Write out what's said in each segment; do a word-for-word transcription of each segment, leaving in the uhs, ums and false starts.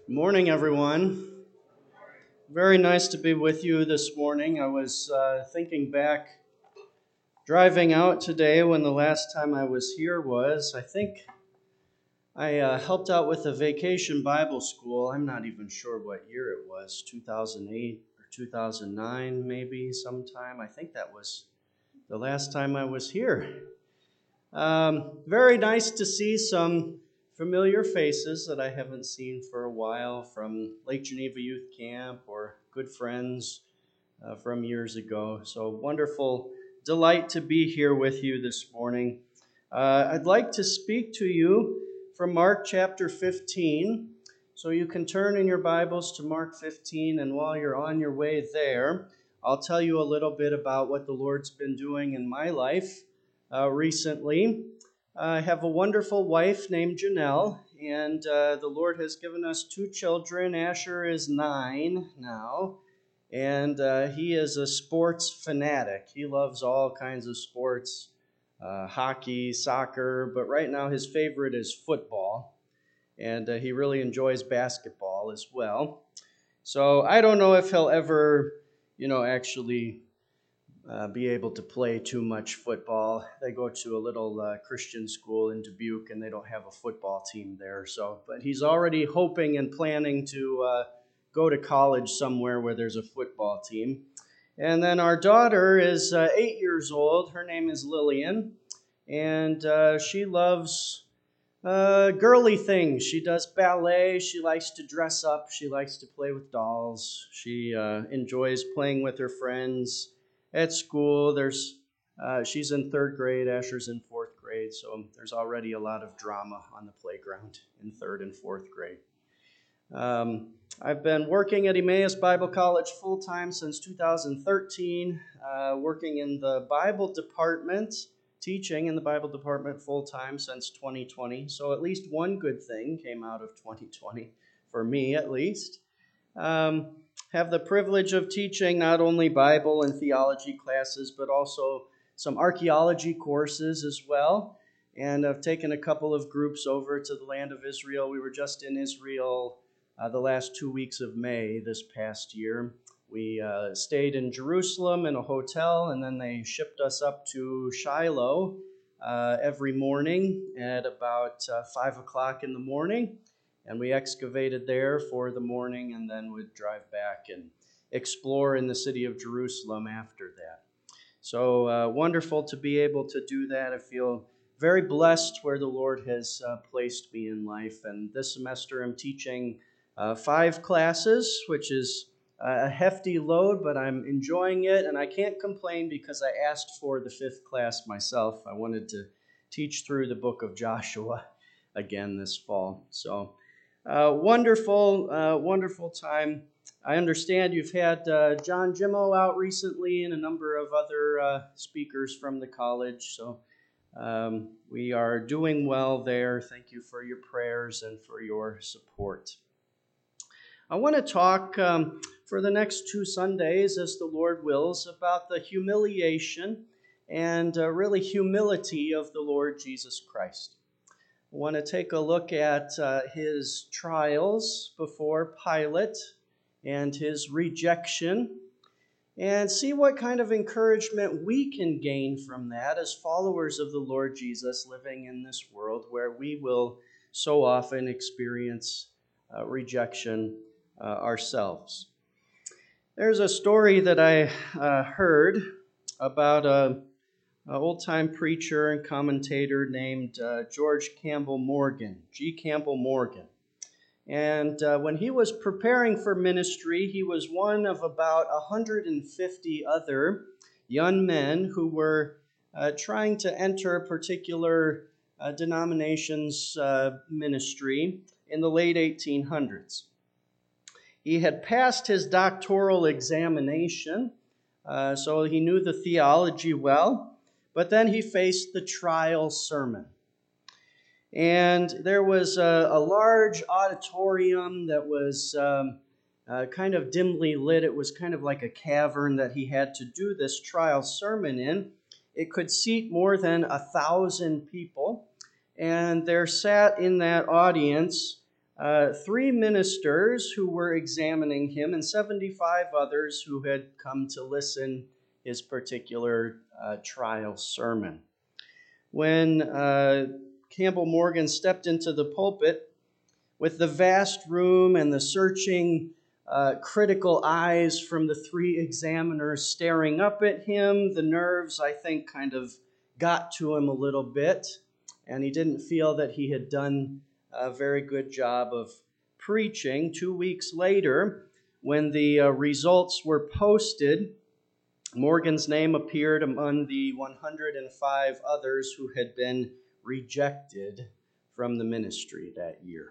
Morning, everyone. Very nice to be with you this morning. I was uh, thinking back, driving out today when the last time I was here was. I think I uh, helped out with a vacation Bible school. I'm not even sure what year it was, two thousand eight or two thousand nine, maybe sometime. I think that was the last time I was here. Um, very nice to see some familiar faces that I haven't seen for a while from Lake Geneva Youth Camp or good friends uh, from years ago. So wonderful delight to be here with you this morning. Uh, I'd like to speak to you from Mark chapter fifteen. So you can turn in your Bibles to Mark fifteen, and while you're on your way there, I'll tell you a little bit about what the Lord's been doing in my life uh, recently. I have a wonderful wife named Janelle, and uh, the Lord has given us two children. Asher is nine now, and uh, he is a sports fanatic. He loves all kinds of sports, uh, hockey, soccer, but right now his favorite is football, and uh, he really enjoys basketball as well. So I don't know if he'll ever, you know, actually uh, be able to play too much football. They go to a little uh, Christian school in Dubuque, and they don't have a football team there. So, but he's already hoping and planning to uh, go to college somewhere where there's a football team. And then our daughter is uh, eight years old. Her name is Lillian, and uh, she loves uh, girly things. She does ballet. She likes to dress up. She likes to play with dolls. She uh, enjoys playing with her friends at school. There's uh, she's in third grade. Asher's in fourth grade. So there's already a lot of drama on the playground in third and fourth grade. Um, I've been working at Emmaus Bible College full time since two thousand thirteen, uh, working in the Bible department, teaching in the Bible department full time since twenty twenty. So at least one good thing came out of twenty twenty, for me at least. Um, have the privilege of teaching not only Bible and theology classes, but also some archaeology courses as well. And I've taken a couple of groups over to the land of Israel. We were just in Israel uh, the last two weeks of May this past year. We uh, stayed in Jerusalem in a hotel, and then they shipped us up to Shiloh uh, every morning at about uh, five o'clock in the morning. And we excavated there for the morning and then would drive back and explore in the city of Jerusalem after that. So uh, wonderful to be able to do that. I feel very blessed where the Lord has uh, placed me in life. And this semester I'm teaching uh, five classes, which is a hefty load, but I'm enjoying it. And I can't complain because I asked for the fifth class myself. I wanted to teach through the book of Joshua again this fall. So uh, wonderful, uh, wonderful time. I understand you've had uh, John Jimmo out recently and a number of other uh, speakers from the college. So um, we are doing well there. Thank you for your prayers and for your support. I want to talk um, for the next two Sundays, as the Lord wills, about the humiliation and uh, really humility of the Lord Jesus Christ. I want to take a look at uh, his trials before Pilate and his rejection, and see what kind of encouragement we can gain from that as followers of the Lord Jesus living in this world where we will so often experience uh, rejection uh, ourselves. There's a story that I uh, heard about a, a old-time preacher and commentator named uh, George Campbell Morgan, G. Campbell Morgan. And uh, when he was preparing for ministry, he was one of about one hundred fifty other young men who were uh, trying to enter a particular uh, denomination's uh, ministry in the late eighteen hundreds. He had passed his doctoral examination, uh, so he knew the theology well, but then he faced the trial sermon. And there was a, a large auditorium that was um, uh, kind of dimly lit. It was kind of like a cavern that he had to do this trial sermon in. It could seat more than a thousand people. And there sat in that audience uh, three ministers who were examining him and seventy-five others who had come to listen his particular uh, trial sermon. When uh, Campbell Morgan stepped into the pulpit, with the vast room and the searching, uh, critical eyes from the three examiners staring up at him, the nerves, I think, kind of got to him a little bit, and he didn't feel that he had done a very good job of preaching. Two weeks later, when the uh, results were posted, Morgan's name appeared among the one hundred five others who had been rejected from the ministry that year.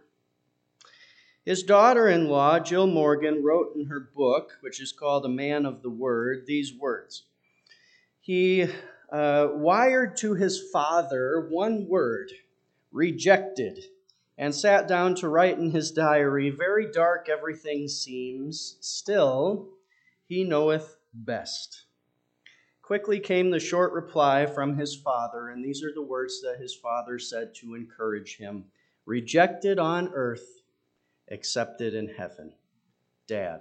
His daughter-in-law, Jill Morgan, wrote in her book, which is called A Man of the Word, these words. He uh, wired to his father one word, rejected, and sat down to write in his diary, very dark everything seems, still he knoweth best. Quickly came the short reply from his father, and these are the words that his father said to encourage him. Rejected on earth, accepted in heaven. Dad.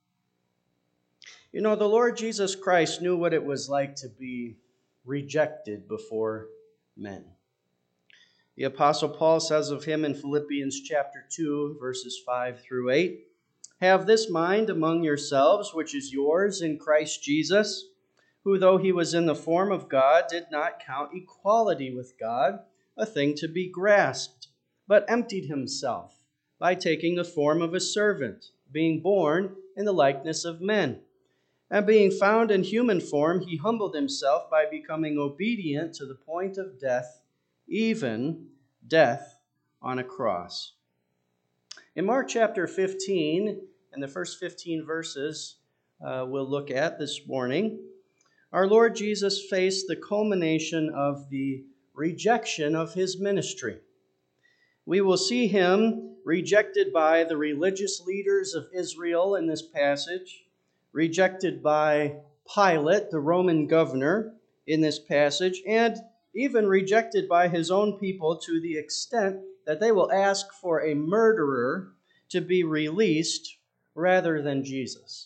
You know, the Lord Jesus Christ knew what it was like to be rejected before men. The Apostle Paul says of him in Philippians chapter two, verses five through eight, have this mind among yourselves, which is yours in Christ Jesus, who, though he was in the form of God, did not count equality with God a thing to be grasped, but emptied himself by taking the form of a servant, being born in the likeness of men. And being found in human form, he humbled himself by becoming obedient to the point of death, even death on a cross. In Mark chapter fifteen, and the first fifteen verses uh, we'll look at this morning, our Lord Jesus faced the culmination of the rejection of his ministry. We will see him rejected by the religious leaders of Israel in this passage, rejected by Pilate, the Roman governor, in this passage, and even rejected by his own people to the extent that they will ask for a murderer to be released rather than Jesus.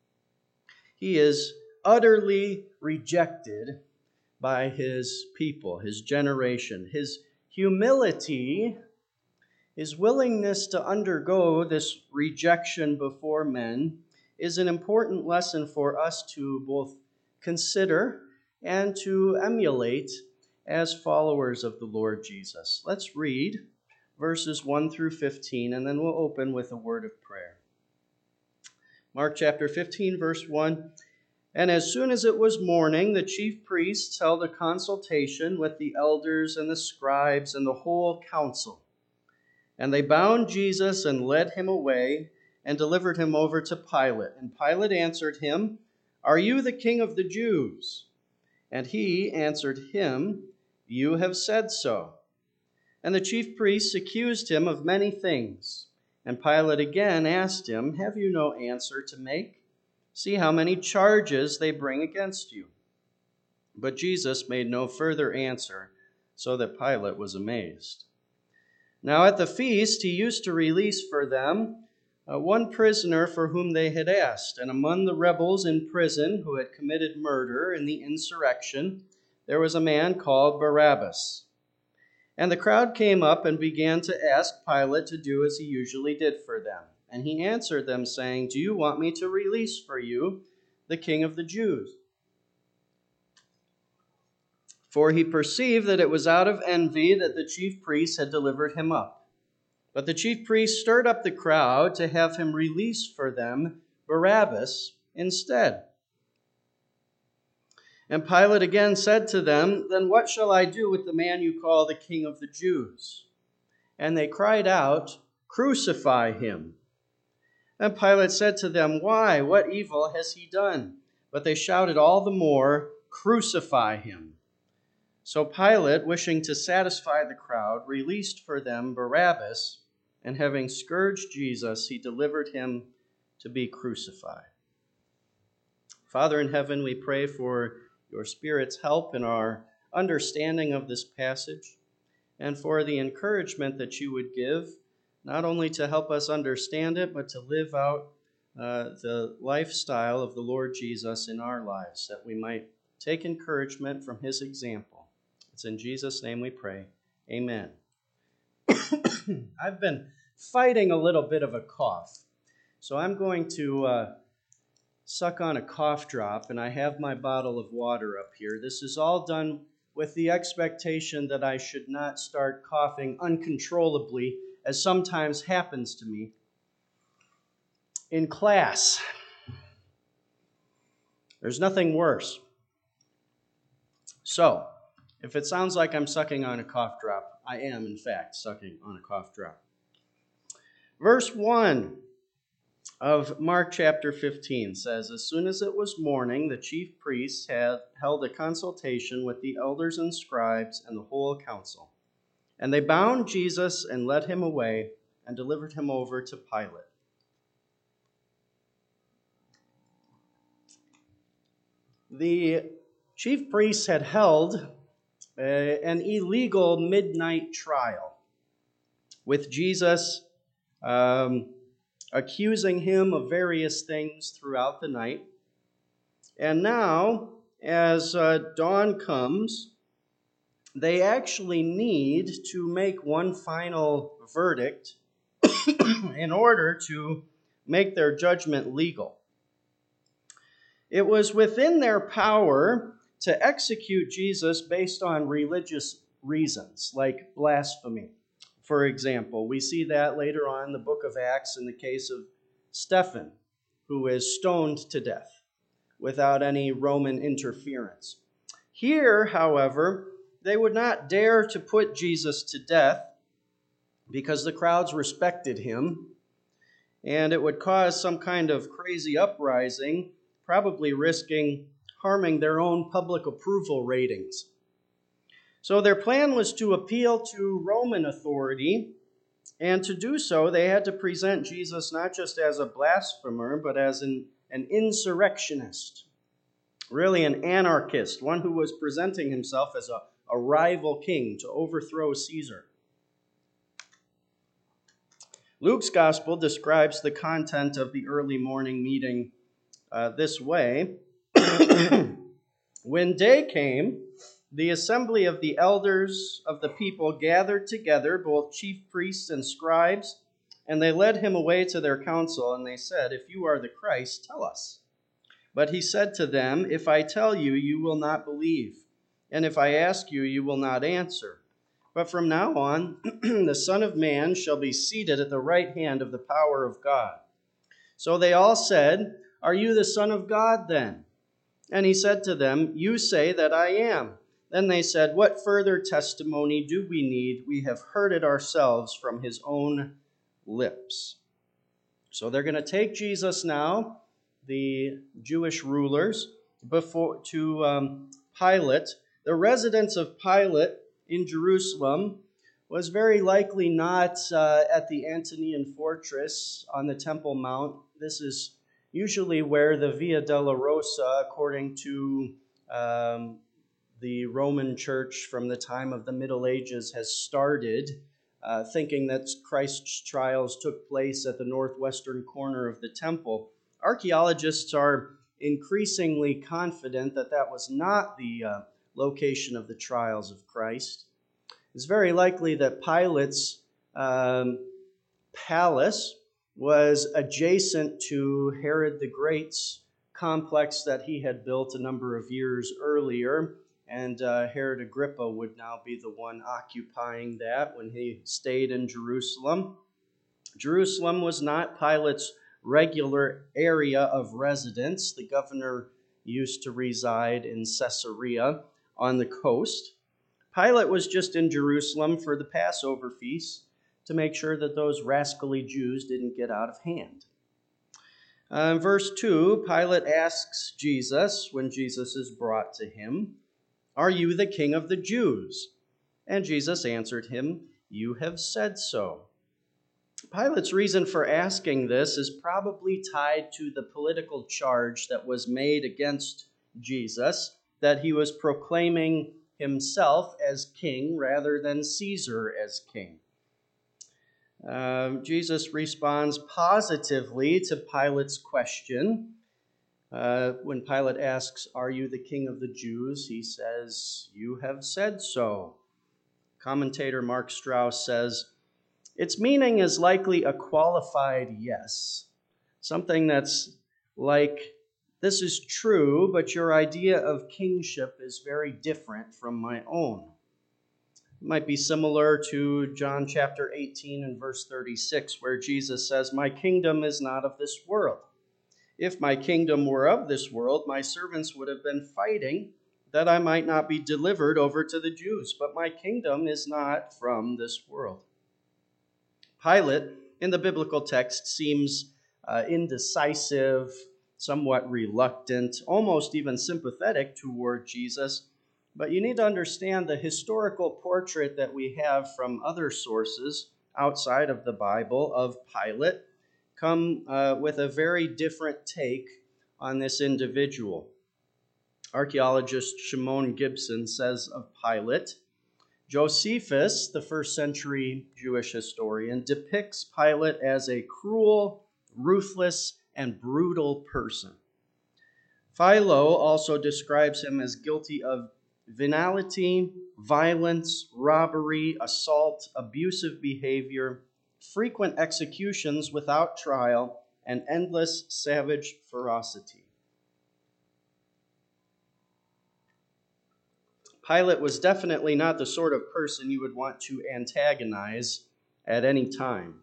He is utterly rejected by his people, his generation. His humility, his willingness to undergo this rejection before men is an important lesson for us to both consider and to emulate as followers of the Lord Jesus. Let's read verses one through fifteen, and then we'll open with a word of prayer. Mark chapter fifteen, verse one. And as soon as it was morning, the chief priests held a consultation with the elders and the scribes and the whole council. And they bound Jesus and led him away and delivered him over to Pilate. And Pilate answered him, Are you the king of the Jews? And he answered him, You have said so. And the chief priests accused him of many things. And Pilate again asked him, Have you no answer to make? See how many charges they bring against you. But Jesus made no further answer, so that Pilate was amazed. Now at the feast he used to release for them uh, one prisoner for whom they had asked. And among the rebels in prison who had committed murder in the insurrection, there was a man called Barabbas. And the crowd came up and began to ask Pilate to do as he usually did for them. And he answered them, saying, Do you want me to release for you the king of the Jews? For he perceived that it was out of envy that the chief priests had delivered him up. But the chief priests stirred up the crowd to have him release for them Barabbas instead. And Pilate again said to them, Then what shall I do with the man you call the king of the Jews? And they cried out, Crucify him. And Pilate said to them, Why? What evil has he done? But they shouted all the more, Crucify him. So Pilate, wishing to satisfy the crowd, released for them Barabbas, and having scourged Jesus, he delivered him to be crucified. Father in heaven, we pray for your Spirit's help in our understanding of this passage, and for the encouragement that you would give not only to help us understand it, but to live out uh, the lifestyle of the Lord Jesus in our lives, that we might take encouragement from his example. It's in Jesus' name we pray. Amen. I've been fighting a little bit of a cough, so I'm going to uh, suck on a cough drop, and I have my bottle of water up here. This is all done with the expectation that I should not start coughing uncontrollably, as sometimes happens to me in class. There's nothing worse. So, if it sounds like I'm sucking on a cough drop, I am, in fact, sucking on a cough drop. Verse one of Mark chapter fifteen says, "As soon as it was morning, the chief priests had held a consultation with the elders and scribes and the whole council. And they bound Jesus and led him away and delivered him over to Pilate." The chief priests had held uh, an illegal midnight trial with Jesus, um, accusing him of various things throughout the night. And now, as uh, dawn comes, they actually need to make one final verdict in order to make their judgment legal. It was within their power to execute Jesus based on religious reasons, like blasphemy. For example, we see that later on in the book of Acts in the case of Stephen, who is stoned to death without any Roman interference. Here, however, they would not dare to put Jesus to death because the crowds respected him, and it would cause some kind of crazy uprising, probably risking harming their own public approval ratings. So their plan was to appeal to Roman authority, and to do so, they had to present Jesus not just as a blasphemer, but as an, an insurrectionist, really an anarchist, one who was presenting himself as a, a rival king to overthrow Caesar. Luke's gospel describes the content of the early morning meeting uh, this way. When day came, the assembly of the elders of the people gathered together, both chief priests and scribes, and they led him away to their council, and they said, "If you are the Christ, tell us." But he said to them, "If I tell you, you will not believe, and if I ask you, you will not answer. But from now on, the Son of Man shall be seated at the right hand of the power of God." So they all said, "Are you the Son of God then?" And he said to them, "You say that I am." Then they said, "What further testimony do we need? We have heard it ourselves from his own lips." So they're going to take Jesus now, the Jewish rulers, before to um, Pilate. The residence of Pilate in Jerusalem was very likely not uh, at the Antonian fortress on the Temple Mount. This is usually where the Via Dolorosa, according to um, the Roman Church from the time of the Middle Ages, has started, uh, thinking that Christ's trials took place at the northwestern corner of the temple. Archaeologists are increasingly confident that that was not the uh, location of the trials of Christ. It's very likely that Pilate's um, palace was adjacent to Herod the Great's complex that he had built a number of years earlier, and uh, Herod Agrippa would now be the one occupying that when he stayed in Jerusalem. Jerusalem was not Pilate's regular area of residence. The governor used to reside in Caesarea on the coast. Pilate was just in Jerusalem for the Passover feast to make sure that those rascally Jews didn't get out of hand. Uh, in verse two, Pilate asks Jesus, when Jesus is brought to him, "Are you the king of the Jews?" And Jesus answered him, "You have said so." Pilate's reason for asking this is probably tied to the political charge that was made against Jesus, that he was proclaiming himself as king rather than Caesar as king. Um, Jesus responds positively to Pilate's question. Uh, when Pilate asks, "Are you the king of the Jews?" he says, "You have said so." Commentator Mark Strauss says, its meaning is likely a qualified yes, something that's like, "This is true, but your idea of kingship is very different from my own." It might be similar to John chapter eighteen and verse thirty-six, where Jesus says, "My kingdom is not of this world. If my kingdom were of this world, my servants would have been fighting that I might not be delivered over to the Jews. But my kingdom is not from this world." Pilate, in the biblical text, seems uh, indecisive, somewhat reluctant, almost even sympathetic toward Jesus. But you need to understand the historical portrait that we have from other sources outside of the Bible of Pilate come uh, with a very different take on this individual. Archaeologist Shimon Gibson says of Pilate, Josephus, the first century Jewish historian, depicts Pilate as a cruel, ruthless, and brutal person. Philo also describes him as guilty of venality, violence, robbery, assault, abusive behavior, frequent executions without trial, and endless savage ferocity. Pilate was definitely not the sort of person you would want to antagonize at any time.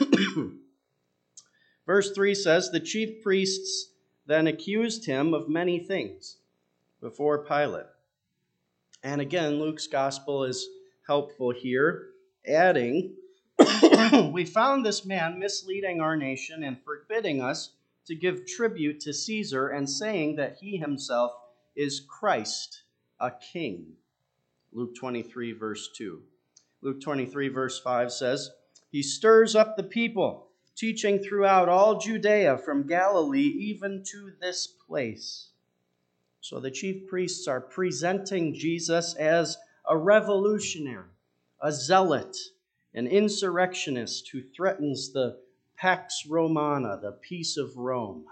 Verse three says, "The chief priests then accused him of many things before Pilate." And again, Luke's gospel is helpful here, adding, "We found this man misleading our nation and forbidding us to give tribute to Caesar and saying that he himself is Christ, a king." Luke twenty-three, verse two. Luke twenty-three, verse five says, "He stirs up the people, teaching throughout all Judea from Galilee even to this place." So the chief priests are presenting Jesus as a revolutionary, a zealot, an insurrectionist who threatens the Pax Romana, the peace of Rome.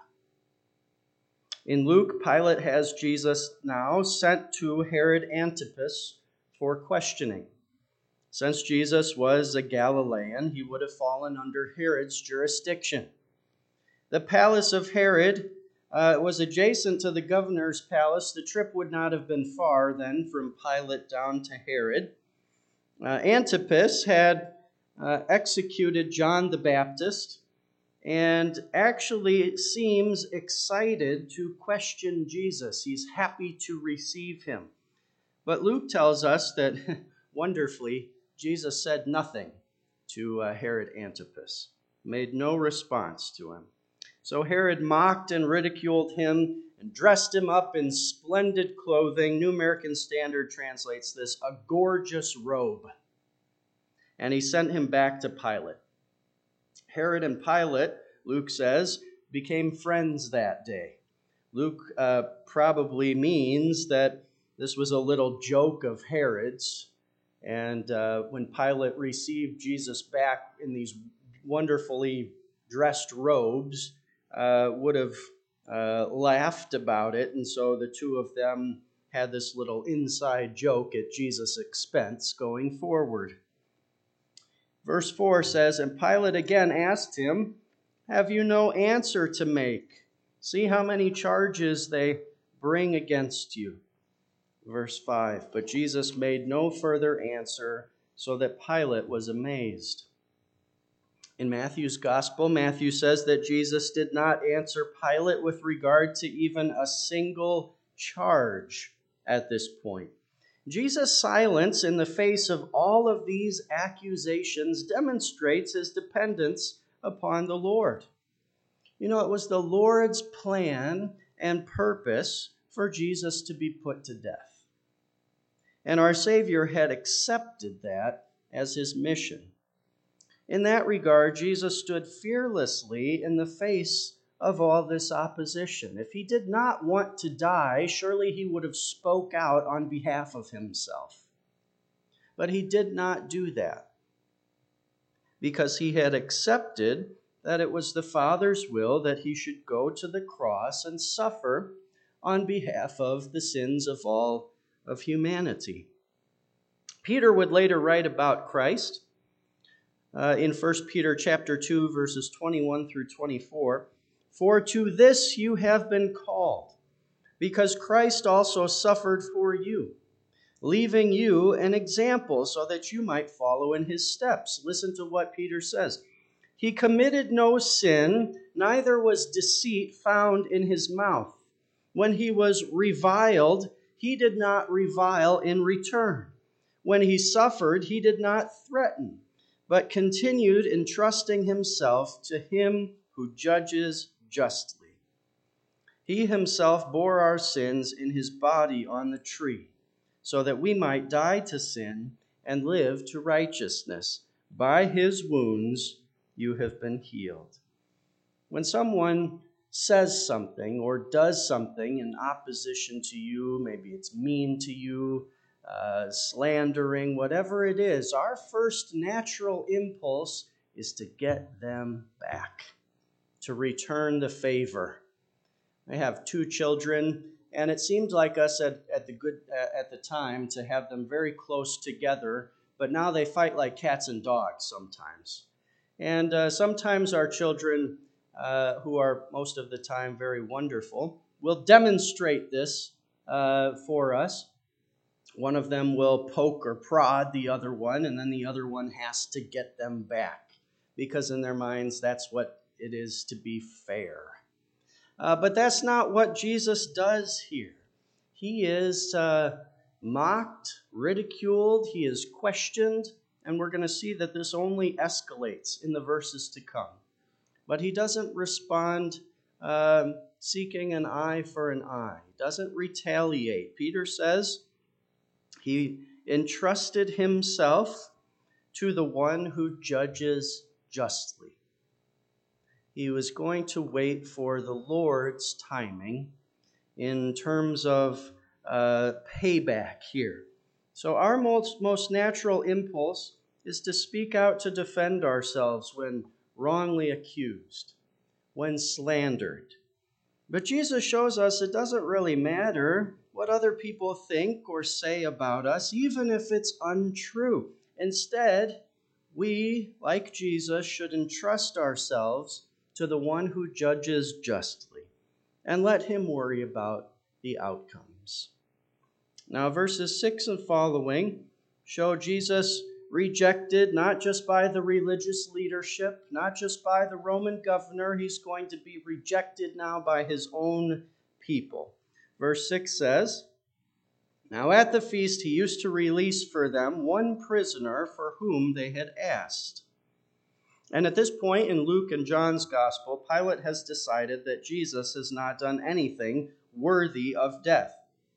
In Luke, Pilate has Jesus now sent to Herod Antipas for questioning. Since Jesus was a Galilean, he would have fallen under Herod's jurisdiction. The palace of Herod uh, was adjacent to the governor's palace. The trip would not have been far then from Pilate down to Herod. Uh, Antipas had uh, executed John the Baptist and actually seems excited to question Jesus. He's happy to receive him. But Luke tells us that, wonderfully, Jesus said nothing to uh, Herod Antipas, made no response to him. So Herod mocked and ridiculed him and dressed him up in splendid clothing. New American Standard translates this, a gorgeous robe. And he sent him back to Pilate. Herod and Pilate, Luke says, became friends that day. Luke uh, probably means that this was a little joke of Herod's. And uh, when Pilate received Jesus back in these wonderfully dressed robes, uh, would have uh, laughed about it. And so the two of them had this little inside joke at Jesus' expense going forward. Verse four says, "And Pilate again asked him, 'Have you no answer to make? See how many charges they bring against you.'" Verse five, "But Jesus made no further answer, so that Pilate was amazed." In Matthew's gospel, Matthew says that Jesus did not answer Pilate with regard to even a single charge at this point. Jesus' silence in the face of all of these accusations demonstrates his dependence upon the Lord. You know, it was the Lord's plan and purpose for Jesus to be put to death. And our Savior had accepted that as his mission. In that regard, Jesus stood fearlessly in the face of all this opposition. If he did not want to die, surely he would have spoke out on behalf of himself. But he did not do that. because he had accepted that it was the Father's will that he should go to the cross and suffer on behalf of the sins of all of humanity. Peter would later write about Christ uh, in First Peter chapter two, verses twenty-one through twenty-four. For to this you have been called, because Christ also suffered for you, leaving you an example so that you might follow in his steps. Listen to what Peter says. He committed no sin, neither was deceit found in his mouth. When he was reviled, he did not revile in return. When he suffered, he did not threaten, but continued entrusting himself to him who judges justly. He himself bore our sins in his body on the tree, so that we might die to sin and live to righteousness. By his wounds you have been healed. When someone says something or does something in opposition to you, maybe it's mean to you, uh, slandering, whatever it is, our first natural impulse is to get them back, to return the favor. I have two children, and it seemed like us at, at the good uh, at the time to have them very close together, but now they fight like cats and dogs sometimes. And uh, sometimes our children, uh, who are most of the time very wonderful, will demonstrate this uh, for us. One of them will poke or prod the other one, and then the other one has to get them back, because in their minds that's what it is to be fair. Uh, but that's not what Jesus does here. He is uh, mocked, ridiculed, he is questioned, and we're going to see that this only escalates in the verses to come. But he doesn't respond um, seeking an eye for an eye. He doesn't retaliate. Peter says he entrusted himself to the one who judges justly. He was going to wait for the Lord's timing in terms of uh, payback here. So our most, most natural impulse is to speak out to defend ourselves when wrongly accused, when slandered. But Jesus shows us it doesn't really matter what other people think or say about us, even if it's untrue. Instead, we, like Jesus, should entrust ourselves to the one who judges justly and let him worry about the outcomes. Now, verses six and following show Jesus rejected not just by the religious leadership, not just by the Roman governor. He's going to be rejected now by his own people. Verse six says, Now at the feast he used to release for them one prisoner for whom they had asked. And at this point in Luke and John's gospel, Pilate has decided that Jesus has not done anything worthy of death.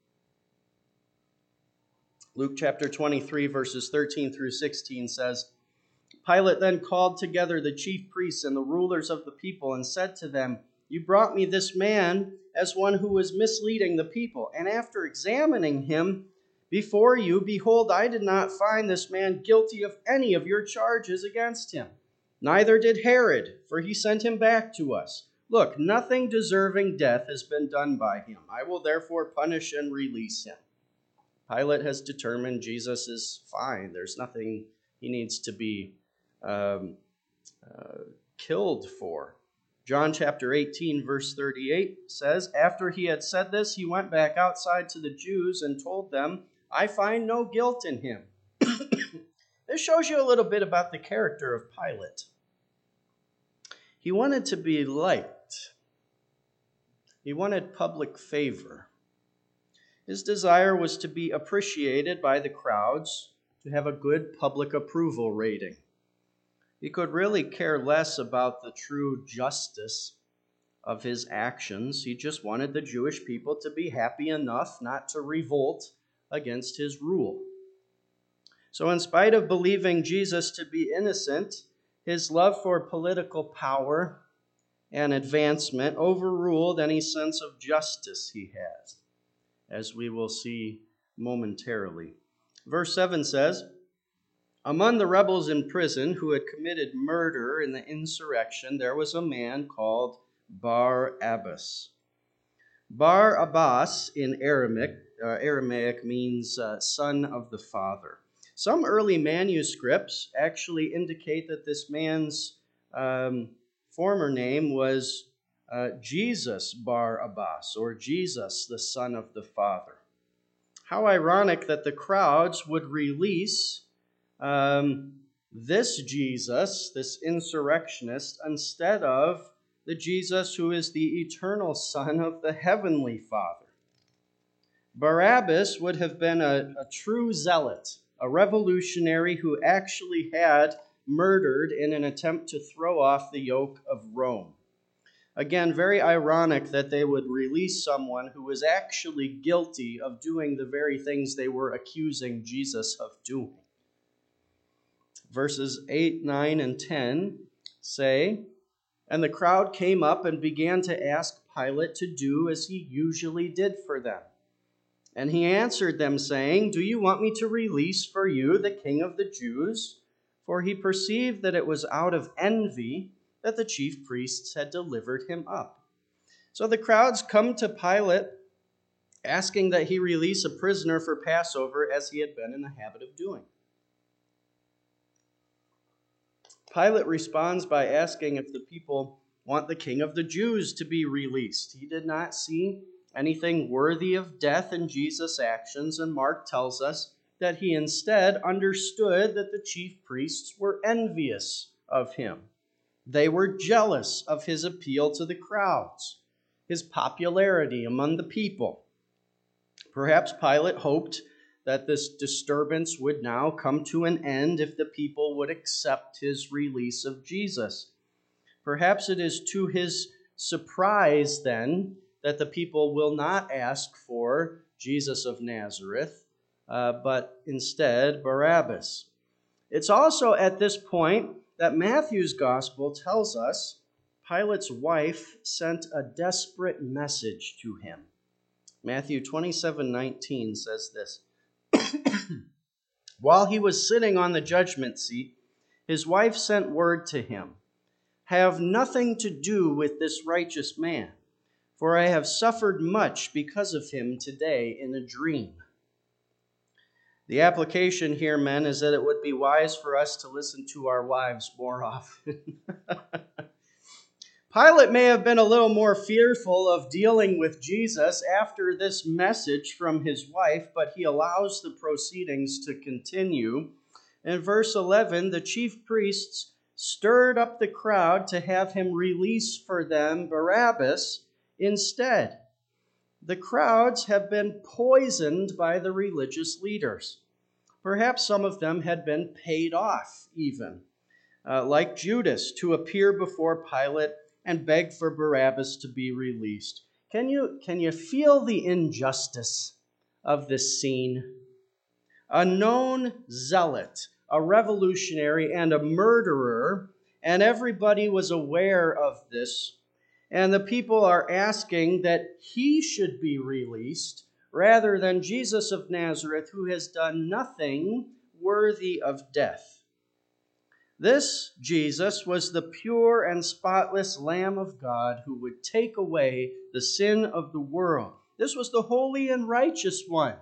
Luke chapter twenty-three, verses thirteen through sixteen says, Pilate then called together the chief priests and the rulers of the people and said to them, You brought me this man as one who was misleading the people. And after examining him before you, behold, I did not find this man guilty of any of your charges against him. Neither did Herod, for he sent him back to us. Look, nothing deserving death has been done by him. I will therefore punish and release him. Pilate has determined Jesus is fine. There's nothing he needs to be um, uh, killed for. John chapter eighteen, verse thirty-eight says, After he had said this, he went back outside to the Jews and told them, I find no guilt in him. This shows you a little bit about the character of Pilate. He wanted to be liked. He wanted public favor. His desire was to be appreciated by the crowds, to have a good public approval rating. He could really care less about the true justice of his actions. He just wanted the Jewish people to be happy enough not to revolt against his rule. So in spite of believing Jesus to be innocent, his love for political power and advancement overruled any sense of justice he has, as we will see momentarily. Verse seven says, Among the rebels in prison who had committed murder in the insurrection, there was a man called Bar-Abbas. Bar-Abbas in Aramaic, uh, Aramaic means uh, son of the father. Some early manuscripts actually indicate that this man's um, former name was uh, Jesus Bar-Abbas, or Jesus, the son of the father. How ironic that the crowds would release um, this Jesus, this insurrectionist, instead of the Jesus who is the eternal Son of the Heavenly Father. Barabbas would have been a, a true zealot, a revolutionary who actually had murdered in an attempt to throw off the yoke of Rome. Again, very ironic that they would release someone who was actually guilty of doing the very things they were accusing Jesus of doing. Verses eight, nine, and ten say, "And the crowd came up and began to ask Pilate to do as he usually did for them. And he answered them, saying, 'Do you want me to release for you the King of the Jews?' For he perceived that it was out of envy that the chief priests had delivered him up. So the crowds come to Pilate, asking that he release a prisoner for Passover, as he had been in the habit of doing. Pilate responds by asking if the people want the King of the Jews to be released. He did not see anything worthy of death in Jesus' actions, and Mark tells us that he instead understood that the chief priests were envious of him. They were jealous of his appeal to the crowds, his popularity among the people. Perhaps Pilate hoped that this disturbance would now come to an end if the people would accept his release of Jesus. Perhaps it is to his surprise, then, that the people will not ask for Jesus of Nazareth, uh, but instead Barabbas. It's also at this point that Matthew's gospel tells us Pilate's wife sent a desperate message to him. Matthew twenty-seven nineteen says this, "While he was sitting on the judgment seat, his wife sent word to him, 'Have nothing to do with this righteous man, for I have suffered much because of him today in a dream.'" The application here, men, is that it would be wise for us to listen to our wives more often. Pilate may have been a little more fearful of dealing with Jesus after this message from his wife, but he allows the proceedings to continue. In verse eleven, the chief priests stirred up the crowd to have him release for them Barabbas instead. The crowds have been poisoned by the religious leaders. Perhaps some of them had been paid off even, uh, like Judas, to appear before Pilate and beg for Barabbas to be released. Can you, can you feel the injustice of this scene? A known zealot, a revolutionary, and a murderer, and everybody was aware of this, and the people are asking that he should be released rather than Jesus of Nazareth, who has done nothing worthy of death. This Jesus was the pure and spotless Lamb of God who would take away the sin of the world. This was the holy and righteous one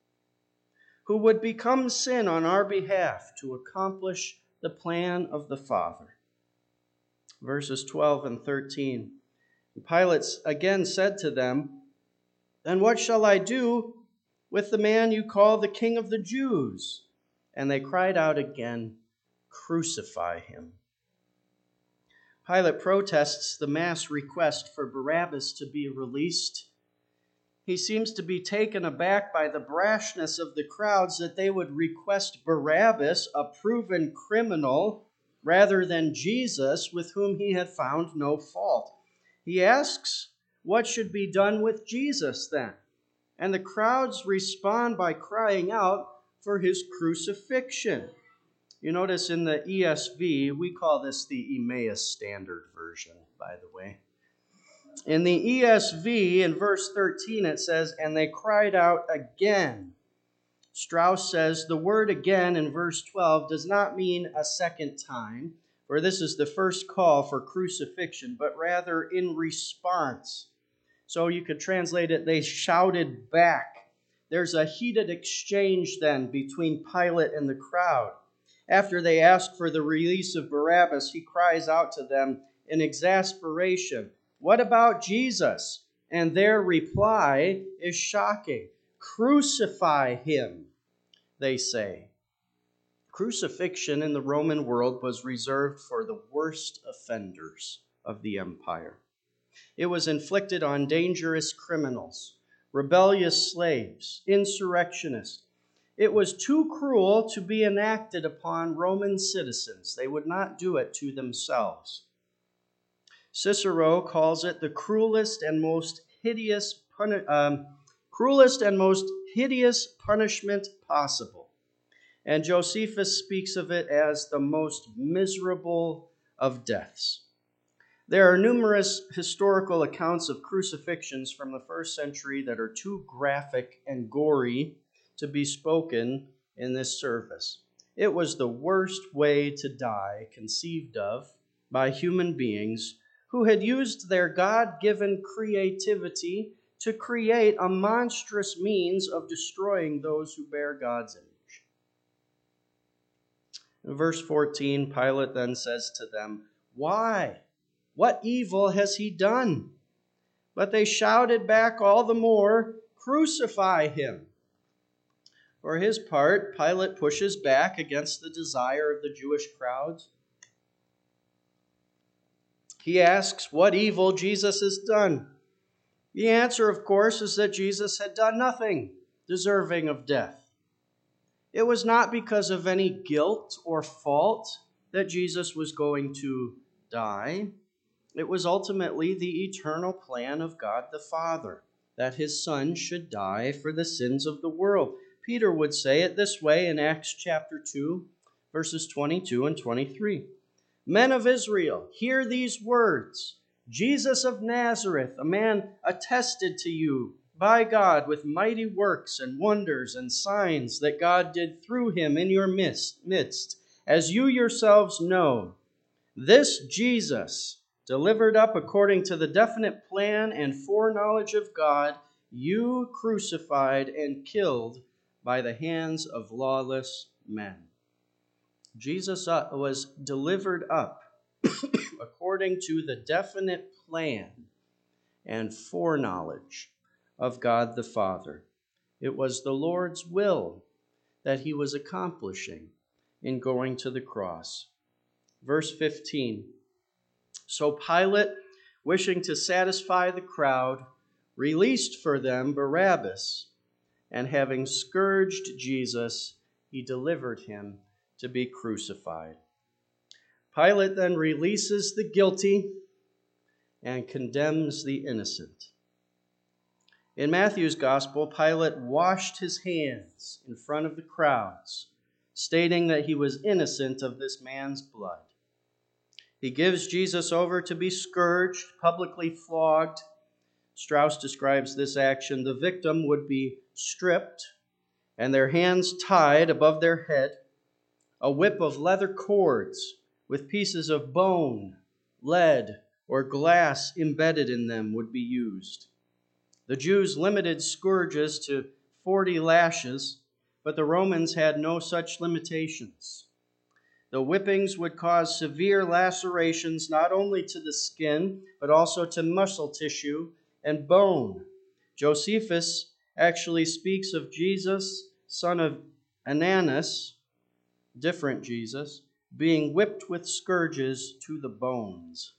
who would become sin on our behalf to accomplish the plan of the Father. Verses twelve and thirteen. Pilate again said to them, "Then what shall I do with the man you call the King of the Jews?" And they cried out again, "Crucify him." Pilate protests the mass request for Barabbas to be released. He seems to be taken aback by the brashness of the crowds that they would request Barabbas, a proven criminal, rather than Jesus, with whom he had found no fault. He asks, what should be done with Jesus then? And the crowds respond by crying out for his crucifixion. You notice in the E S V, we call this the Emmaus Standard Version, by the way. In the E S V, in verse thirteen, it says, "And they cried out again, Strauss says the word again in verse twelve does not mean a second time, for this is the first call for crucifixion, but rather in response. So you could translate it, they shouted back. There's a heated exchange then between Pilate and the crowd. After they ask for the release of Barabbas, he cries out to them in exasperation, "What about Jesus?" And their reply is shocking. "Crucify him," they say. Crucifixion in the Roman world was reserved for the worst offenders of the empire. It was inflicted on dangerous criminals, rebellious slaves, insurrectionists. It was too cruel to be enacted upon Roman citizens. They would not do it to themselves. Cicero calls it the cruelest and most hideous, puni- um, cruelest and most hideous punishment possible. And Josephus speaks of it as the most miserable of deaths. There are numerous historical accounts of crucifixions from the first century that are too graphic and gory to be spoken in this service. It was the worst way to die conceived of by human beings who had used their God-given creativity to create a monstrous means of destroying those who bear God's image. In verse fourteen, Pilate then says to them, "Why? What evil has he done?" But they shouted back all the more, "Crucify him." For his part, Pilate pushes back against the desire of the Jewish crowds. He asks what evil Jesus has done. The answer, of course, is that Jesus had done nothing deserving of death. It was not because of any guilt or fault that Jesus was going to die. It was ultimately the eternal plan of God the Father that his Son should die for the sins of the world. Peter would say it this way in Acts chapter two, verses twenty-two and twenty-three. "Men of Israel, hear these words. Jesus of Nazareth, a man attested to you by God with mighty works and wonders and signs that God did through him in your midst, as you yourselves know. This Jesus, delivered up according to the definite plan and foreknowledge of God, you crucified and killed by the hands of lawless men." Jesus was delivered up according to the definite plan and foreknowledge of God the Father. It was the Lord's will that he was accomplishing in going to the cross. Verse fifteen. So Pilate, wishing to satisfy the crowd, released for them Barabbas, and having scourged Jesus, he delivered him to be crucified. Pilate then releases the guilty and condemns the innocent. In Matthew's gospel, Pilate washed his hands in front of the crowds, stating that he was innocent of this man's blood. He gives Jesus over to be scourged, publicly flogged. Strauss describes this action. The victim would be stripped and their hands tied above their head. A whip of leather cords with pieces of bone, lead, or glass embedded in them would be used. The Jews limited scourges to forty lashes, but the Romans had no such limitations. The whippings would cause severe lacerations not only to the skin, but also to muscle tissue and bone. Josephus actually speaks of Jesus, son of Ananus, different Jesus, being whipped with scourges to the bones.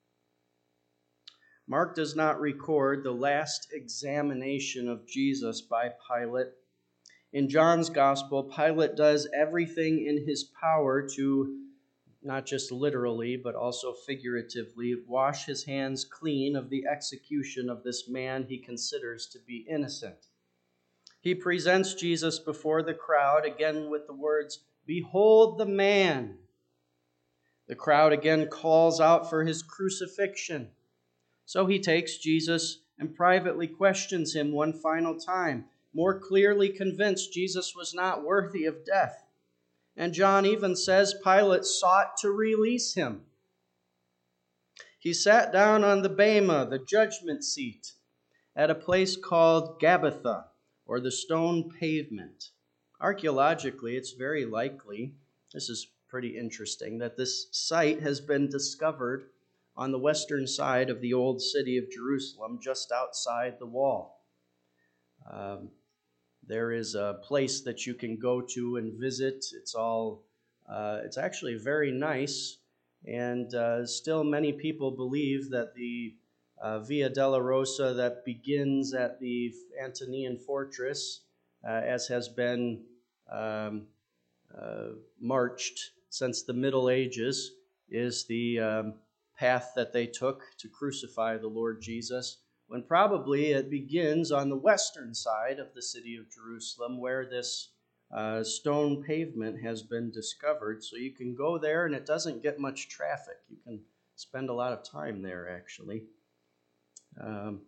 Mark does not record the last examination of Jesus by Pilate. In John's gospel, Pilate does everything in his power to, not just literally, but also figuratively, wash his hands clean of the execution of this man he considers to be innocent. He presents Jesus before the crowd, again with the words, "Behold the man." The crowd again calls out for his crucifixion. So he takes Jesus and privately questions him one final time. more clearly convinced Jesus was not worthy of death. And John even says Pilate sought to release him. He sat down on the bema, the judgment seat, at a place called Gabbatha, or the stone pavement. Archaeologically, it's very likely, this is pretty interesting, that this site has been discovered on the western side of the old city of Jerusalem, just outside the wall. Um, there is a place that you can go to and visit. It's all, uh, it's actually very nice, and uh, still many people believe that the uh, Via Dolorosa that begins at the Antonian fortress, uh, as has been um, uh, marched since the Middle Ages, is the um, path that they took to crucify the Lord Jesus, when probably it begins on the western side of the city of Jerusalem, where this uh, stone pavement has been discovered. So you can go there, and it doesn't get much traffic. You can spend a lot of time there, actually. Um,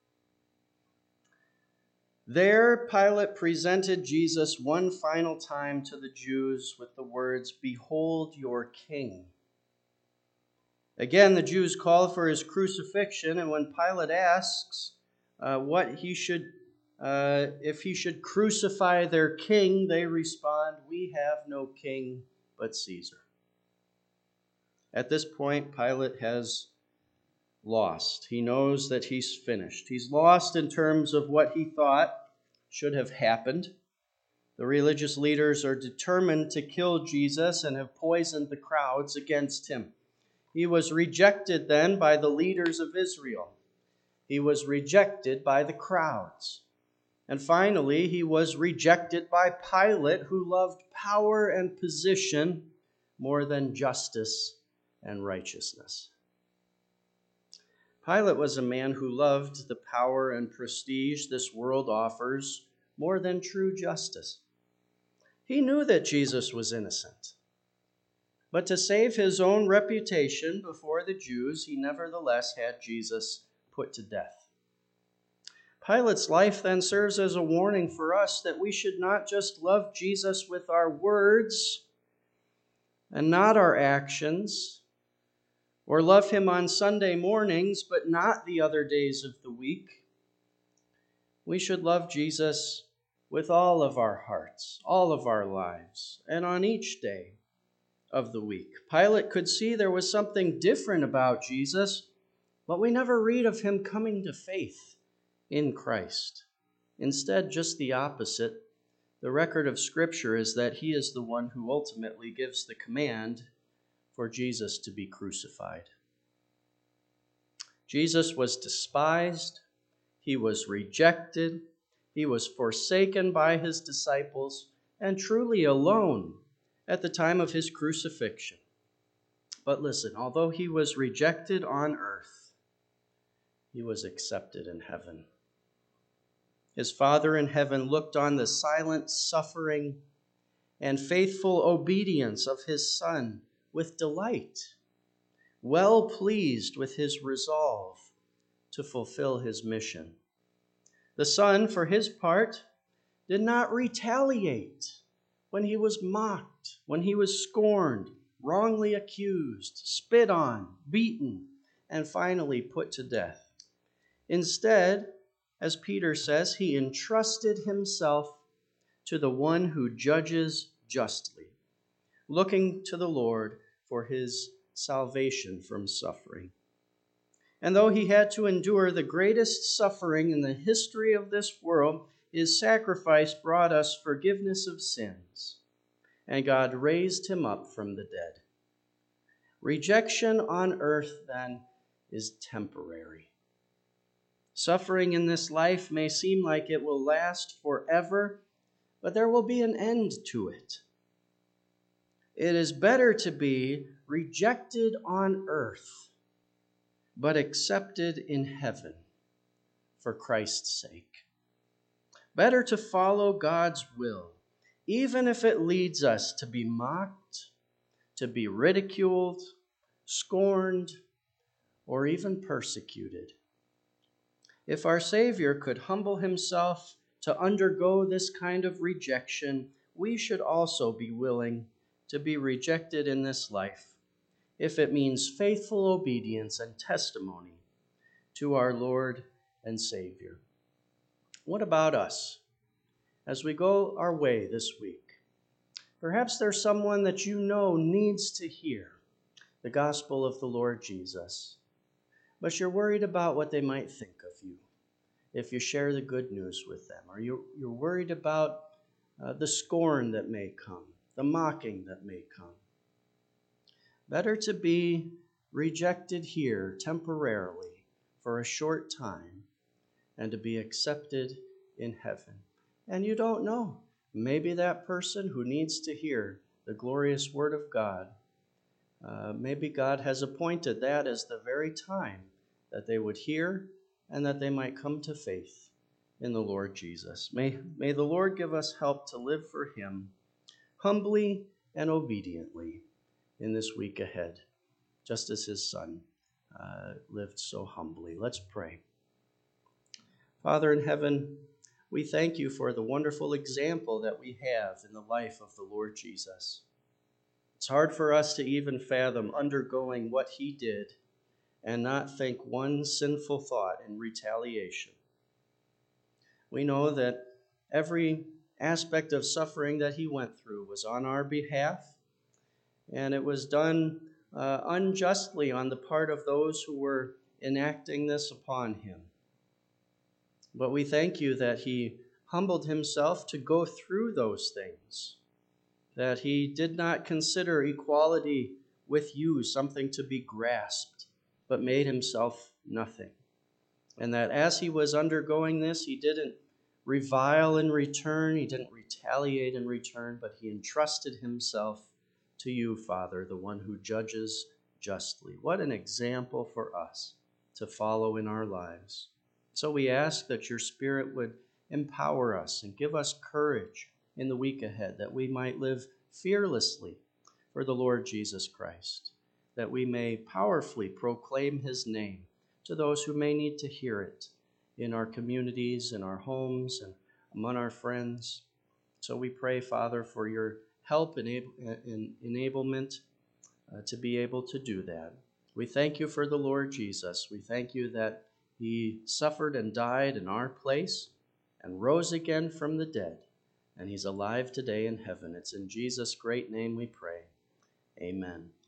there, Pilate presented Jesus one final time to the Jews with the words, "Behold your king." Again, the Jews call for his crucifixion, and when Pilate asks uh, what he should, uh, if he should crucify their king, they respond, "We have no king but Caesar." At this point, Pilate has lost. He knows that he's finished. He's lost in terms of what he thought should have happened. The religious leaders are determined to kill Jesus and have poisoned the crowds against him. He was rejected then by the leaders of Israel. He was rejected by the crowds. And finally, he was rejected by Pilate, who loved power and position more than justice and righteousness. Pilate was a man who loved the power and prestige this world offers more than true justice. He knew that Jesus was innocent. But to save his own reputation before the Jews, he nevertheless had Jesus put to death. Pilate's life then serves as a warning for us that we should not just love Jesus with our words and not our actions, or love him on Sunday mornings but not the other days of the week. We should love Jesus with all of our hearts, all of our lives, and on each day of the week. Pilate could see there was something different about Jesus, but we never read of him coming to faith in Christ. Instead, just the opposite. The record of Scripture is that he is the one who ultimately gives the command for Jesus to be crucified. Jesus was despised, he was rejected, he was forsaken by his disciples, and truly alone at the time of his crucifixion. But listen, although he was rejected on earth, he was accepted in heaven. His Father in heaven looked on the silent suffering and faithful obedience of his Son with delight, well pleased with his resolve to fulfill his mission. The Son, for his part, did not retaliate when he was mocked, when he was scorned, wrongly accused, spit on, beaten, and finally put to death. Instead, as Peter says, he entrusted himself to the one who judges justly, looking to the Lord for his salvation from suffering. And though he had to endure the greatest suffering in the history of this world, his sacrifice brought us forgiveness of sins, and God raised him up from the dead. Rejection on earth, then, is temporary. Suffering in this life may seem like it will last forever, but there will be an end to it. It is better to be rejected on earth, but accepted in heaven for Christ's sake. Better to follow God's will, even if it leads us to be mocked, to be ridiculed, scorned, or even persecuted. If our Savior could humble himself to undergo this kind of rejection, we should also be willing to be rejected in this life, if it means faithful obedience and testimony to our Lord and Savior. What about us? As we go our way this week, perhaps there's someone that you know needs to hear the gospel of the Lord Jesus, but you're worried about what they might think of you if you share the good news with them, or you're, you're worried about uh, the scorn that may come, the mocking that may come. Better to be rejected here temporarily for a short time and to be accepted in heaven. And you don't know. Maybe that person who needs to hear the glorious word of God, uh, maybe God has appointed that as the very time that they would hear and that they might come to faith in the Lord Jesus. May, may the Lord give us help to live for him humbly and obediently in this week ahead, just as his Son uh, lived so humbly. Let's pray. Father in heaven, we thank you for the wonderful example that we have in the life of the Lord Jesus. It's hard for us to even fathom undergoing what he did and not think one sinful thought in retaliation. We know that every aspect of suffering that he went through was on our behalf, and it was done uh, unjustly on the part of those who were enacting this upon him. But we thank you that he humbled himself to go through those things, that he did not consider equality with you something to be grasped, but made himself nothing. And that as he was undergoing this, he didn't revile in return, he didn't retaliate in return, but he entrusted himself to you, Father, the one who judges justly. What an example for us to follow in our lives. So we ask that your Spirit would empower us and give us courage in the week ahead, that we might live fearlessly for the Lord Jesus Christ, that we may powerfully proclaim his name to those who may need to hear it in our communities, in our homes, and among our friends. So we pray, Father, for your help and enablement uh, to be able to do that. We thank you for the Lord Jesus. We thank you that he suffered and died in our place and rose again from the dead, and he's alive today in heaven. It's in Jesus' great name we pray. Amen.